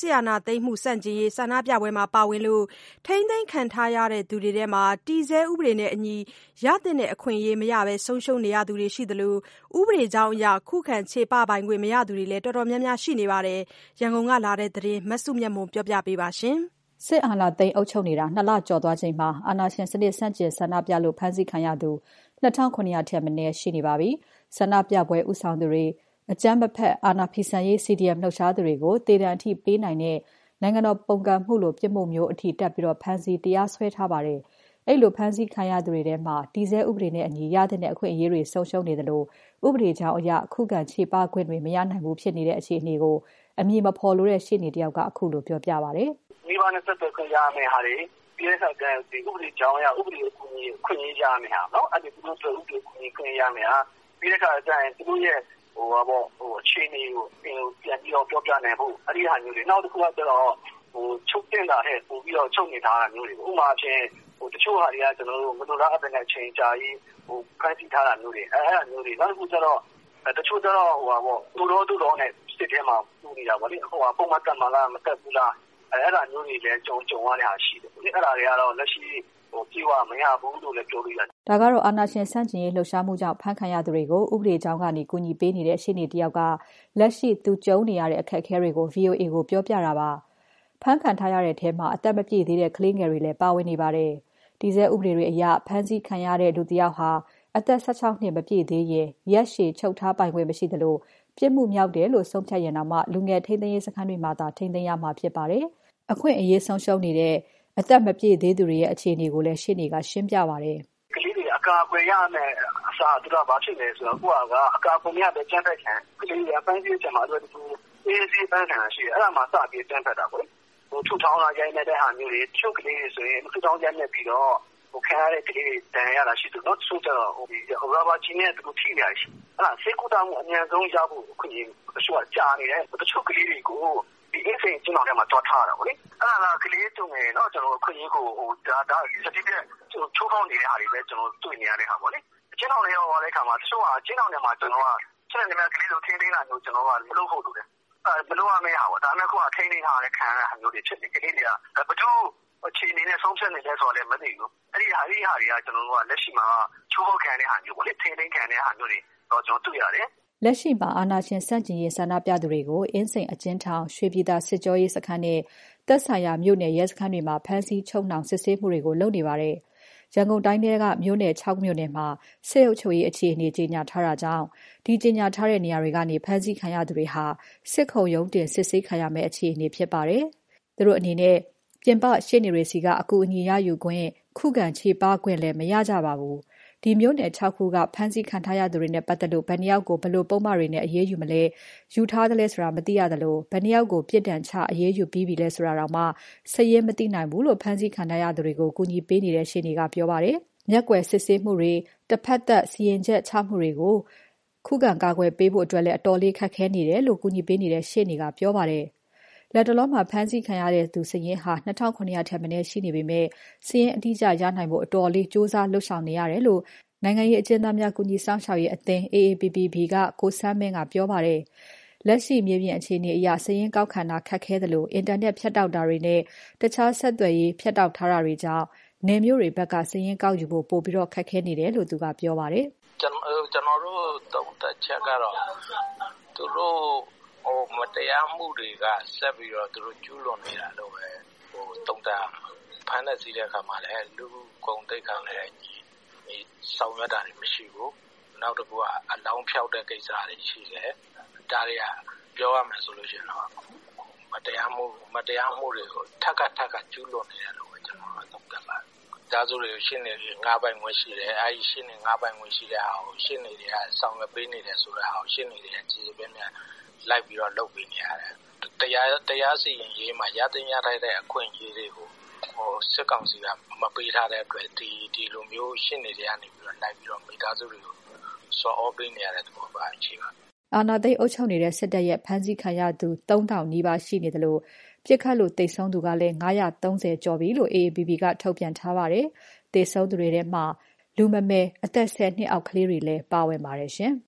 စစ်အာဏာသိမ်းမှုဆန့်ကျင်ရေးဆန္ဒပြပွဲမှာပါဝင်လို့ထိန်းသိမ်းခံထားရသူတွေထဲမှာတည်ဆဲဥပဒေနဲ့အညီရသင့်တဲ့အခွင့်အရေးမရဘဲဆုံးရှုံးနေရသူတွေရှိသလိုဥပဒေကြောင်းအရခုခံချေပပိုင်ခွင့်မရသူတွေလည်းတော်တော်များများရှိနေပါတယ်။ရန်ကုန်ကလာတဲ့သတင်းမစုမြတ်မွန်ပြောပြပေးပါရှင်။စစ်အာဏာသိမ်းအုပ်ချုပ်နေတာ2 လကျော်သွားချိန်မှာအာဏာရှင်စနစ်ဆန့်ကျင်ဆန္ဒပြလို့ဖမ်းဆီးခံရသူ2700ထက်မနည်းရှိနေပါပြီ။ဆန္ဒပြပွဲဦးဆောင်သူတွေအကြမ်းမဖက်အာဏာဖီဆန်ရေး CDM လှုပ်ရှားသူတွေကိုတေတံအထိပေးနိုင်တဲ့နိုင်ငံတော်ပုန်ကန်မှုလိုပြစ်မှုမျိုးအထိတက်ပြီးဖမ်းဆီးတရားစွဲထားပါတယ်။အဲ့လိုဖမ်းဆီးခံရသူတွေထဲမှာတည်ဆဲဥပဒေနဲ့အညီရတဲ့အခွင့်အရေးတွေဆုံးရှုံးနေသလိုဥပဒေကြောင်းအရခုခံချေပခွင့်တွေမရနိုင်ဘူးဖြစ်နေတဲ့အခြေအနေကိုအမည်မဖော်လိုတဲ့ရှေ့နေတယောက်ကအခုလိုပြောပြပါတယ်။မိဘနဲ့ဆက်သွယ်ခွင့်ရမယ်ဟာတွေပြည်ထောင်စုဥပဒေကြောင်းအရဥပဒေကိုခွင့်ရမယ်ဟာနော်အဲ့ဒီသူတို့ဥပဒေကိုခွင့်ရမယ်ဟာပြီးတဲ့အခါကျရင်သူတို့ရဲ့အခြေအနေကိုပြန်ပြီးတော့ပြောပြနိုင်ဖို့အဲ့ဒီဟာမျိုးတွေနောက်တစ်ခုကကျတော့ချုပ်တင်တာတဲ့ပို့ပြီးတော့ချုပ်နေတာမျိုးတွေဥပမာအဖြစ်တချို့ဟာတွေကကျွန်တော်တို့မလိုလားအပ်တဲ့အချိန်ကြာကြီးဖန်တီးထားတာမျိုးတွေအဲ့ဒါမျိုးတွေနောက်တစ်ခုကျတော့တချို့ကျတော့တူတော်နဲ့စစ်ထဲမှာပူနေတာပေါ့လေပုံမှန်တက်မှလားမတက်ဘူးလားအဲ့ဒါမျိုးတွေလည်းကြုံရတဲ့ဟာရှိတယ်။အဲ့ဒါတွေကတော့လက်ရှိပြေဝမရဘူးလို့လည်းပြောလို့ရတယ်။ဒါကတော့အာဏာရှင်ဆန့်ကျင်ရေးလှုပ်ရှားမှုကြောင့်ဖမ်းခံရသူတွေကိုဥပဒေကြောင်းကနေကူညီပေးနေတဲ့ရှေ့နေတယောက်ကလက်ရှိသူကြုံနေရတဲ့အခက်အခဲတွေကို VOA ကိုပြောပြတာပါ။ဖမ်းခံထားရတဲ့ထဲမှာအသက်မပြည့်သေးတဲ့ကလေးငယ်တွေလည်းပါဝင်နေပါတယ်။ဒီဇဲဥပဒေတွေအရဖမ်းဆီးခံရတဲ့လူတစ်ယောက်ဟာအသက်16နှစ်မပြည့်သေးရင်ရက်ရှည်ချုပ်ထားပိုင်ခွင့်မရှိသလိုပြစ်မှုမြောက်တယ်လို့ဆုံးဖြတ်ရင်တော့မှလူငယ်ထိန်းသိမ်းရေးစခန်းတွေမှာသာထိန်းသိမ်းရမှာဖြစ်ပါတယ်။အခွင့်အရေးဆုံးရှုံးနေတဲ့အသက်မပြည့်သေးသူတွေရဲ့အခြေအနေကိုလည်းရှင်းနေကရှင်းပြပါတယ်။ကလေးတွေအကာအကွယ်ရမယ်အစားသူတို့ဘာဖြစ်လဲဆိုတော့ကိုကအကာအကွယ်ရတဲ့ကျန်းဖက်ခံကလေးတွေအပန်းကြီးချင်မှာအတွက်သူအေးစီးပန်းခံရှိအဲ့ဒါမှစပြီးကျန်းဖက်တာပေါ့။ထူထောင်လာရိုင်းနေတဲ့ဟာမျိုးတွေချုပ်ကလေးတွေဆိုရင်ထူထောင်ရိုင်းနေပြီးတော့ခံရတဲ့ကလေးတန်ရတာရှိသူတော့ဆိုကြတော့ရာဘာချီနဲ့သူထိရရှိအဲ့ဒါစေကူတာမှုအမြန်ဆုံးရဖို့ခွင့်ရတချို့ကကြာနေတယ်တချို့ကလေးတွေကိုဒီအင်းစိန်ကျင်းတော်ထဲမှာတွားထားတာပေါ့လေအဲ့ဒါကကလေးတုံငယ်တော့ကျွန်တော်ခွင့်ရကိုဒါစတိတဲ့ချိုးဖောက်နေတဲ့ဟာတွေပဲကျွန်တော်တွေ့နေရတဲ့ဟာပေါ့လေကျင်းတော်ထဲရောက်တဲ့အခါမှာတချို့ကကျင်းတော်ထဲမှာကျွန်တော်ကချက်နေမဲ့ကလေးတို့ထင်းထင်းတာမျိုးကျွန်တော်ကမလုပ်ဖို့လုပ်တယ်ဘယ်လိုမှမရဘူးဒါပေမဲ့ကိုကထိန်းထိန်းထားတဲ့ခံရတဲ့ဟာမျိုးတွေဖြစ်နေကလေးတွေကဘယ်သူအခြေအနေနဲ့ဆုံးဖြတ်နေလဲဆိုတော့လည်းမသိဘူးအဲ့ဒီဟာတွေကကျွန်တော်တို့ကလက်ရှိမှာချိုးဖောက်ခံတဲ့ဟာမျိုးပေါ့လေထိန်းသိမ်းခံတဲ့ဟာမျိုးတွေတော့ကျွန်တော်တွေ့ရတယ်လက်ရှိမှာအာဏာရှင်စန့်ကျင်ရေးဆန္ဒပြသူတွေကိုအင်းစိန်အကျဉ်းထောင်ရွှေပြည်သာစစ်ကြောရေးစခန်းနဲ့သက်ဆိုင်ရာမြို့နယ်ရဲစခန်းတွေမှာဖမ်းဆီးချုပ်နှောင်စစ်ဆေးမှုတွေကိုလုပ်နေပါတယ်။ရန်ကုန်တိုင်းထဲကမြို့နယ်6မြို့နယ်မှာစစ်အုပ်ချုပ်ရေးအခြေအနေကြီးညာထားတာကြောင့်ဒီကြီးညာထားတဲ့နေရာတွေကနေဖမ်းဆီးခံရသူတွေဟာစစ်ခုံရုံးတင်စစ်ဆေးခံရမယ့်အခြေအနေဖြစ်ပါတယ်။သူတို့အနေနဲ့ပြင်ပရှေ့နေတွေစီကအကူအညီရယူခွင့်ခုခံချေပခွင့်လည်းမရကြပါဘူး။ဒီမြို့နယ်6ခုကဖမ်းဆီးခံထားရသူတွေနဲ့ပတ်သက်လို့ဘယ်နှယောက်ကိုဘယ်လိုပုံမှန်တွေနဲ့အရေးယူမလဲယူထားတယ်လဲဆိုတာမသိရသလိုဘယ်နှယောက်ကိုပြစ်ဒဏ်ချအရေးယူပြီးပြီလဲဆိုတာတော့မှစည်ရင်မသိနိုင်ဘူးလို့ဖမ်းဆီးခံထားရသူတွေကိုကူညီပေးနေတဲ့ရှေ့နေကပြောပါတယ်။မျက်ကွယ်စစ်ဆေးမှုတွေတစ်ဖက်သက်စီရင်ချက်ချမှုတွေကိုခုခံကာကွယ်ပေးဖို့အတွက်လည်းအတော်လေးခက်ခဲနေတယ်လို့ကူညီပေးနေတဲ့ရှေ့နေကပြောပါတယ်။လက်တလုံးမှာဖမ်းဆီးခံရတဲ့သူစရင်ဟာ2900ထက်မနည်းရှိနေပေမဲ့စရင်အတိအကျရနိုင်ဖို့အတော်လေးစူးစမ်းလှုပ်ဆောင်နေရတယ်လို့နိုင်ငံရေးအကျဉ်းသားများကူညီစောင့်ရှောက်ရေးအသင်း AAPPB ကကိုစန်းမင်းကပြောပါတယ်။လက်ရှိမြေပြင်အခြေအနေအရစရင်ကောက်ခံတာခက်ခဲသလိုအင်တာနက်ဖြတ်တောက်တာတွေနဲ့တခြားဆက်သွယ်ရေးဖြတ်တောက်ထားတာတွေကြောင့်နယ်မြို့တွေဘက်ကစရင်ကောက်ယူဖို့ပိုပြီးတော့ခက်ခဲနေတယ်လို့သူကပြောပါတယ်။ကျွန်တော်တို့တုံ့တက်ချက်ကတော့သူတို့မတရားမှုတွေကဆက်ပြီးတော့သူတို့ကျူးလွန်နေတာလို့ပဲတုံ့တက်ဖမ်းတဲ့စီးတဲ့အခါမှာလည်းလူကုန်တိတ်ခံလည်းဆောင်ရွက်တာတွေမရှိဘူးနောက်တစ်ခုကအလောင်းဖြောက်တဲ့ကိစ္စတွေရှိတယ်ဒါတွေကပြောရမယ်ဆိုလို့ရှိရင်တော့မတရားမှုတွေကိုထက်ကကျူးလွန်နေတယ်လို့ကျွန်တော်တို့သုံးသပ်ပါတယ်ဒါဆိုလို့ရှင်းနေငါးပိုင်ဝင်ရှိတယ်အဲဒီရှင်းနေငါးပိုင်ဝင်ရှိတဲ့ဟာကိုရှင်းနေတွေကဆောင်ရွက်ပေးနေတယ်ဆိုတဲ့ဟာကိုရှင်းနေတွေကကြည်စပင်းနဲ့လိုက်ပြီးတော့လုပ်ပေးနေရတယ်တရားစီရင်ရေးမှာရတဲ့ရထိုက်တဲ့အခွင့်အရေးတွေကိုစစ်ကောင်စီကမပေးထားတဲ့အတွက်ဒီလိုမျိုးရှင်းနေတွေကနေပြီးတော့လိုက်ပြီးတော့မိသားစုတွေကိုစော်ဩပေးနေရတဲ့သဘောပါရှိပါအာဏာသိမ်းအုပ်ချုပ်နေတဲ့စစ်တပ်ရဲ့ဖမ်းဆီးခံရသူ3000နီးပါးရှိနေတယ်လို့ပြစ်ခတ်လို့တိတ်ဆုံးသူကလည်း930ကျော်ပြီလို့ AAPP ကထုတ်ပြန်ထားပါတယ်။တိတ်ဆုံးသူတွေထဲမှာလူမမယ်အသက်10နှစ်အောက်ကလေးတွေလည်းပါဝင်ပါတယ်ရှင်။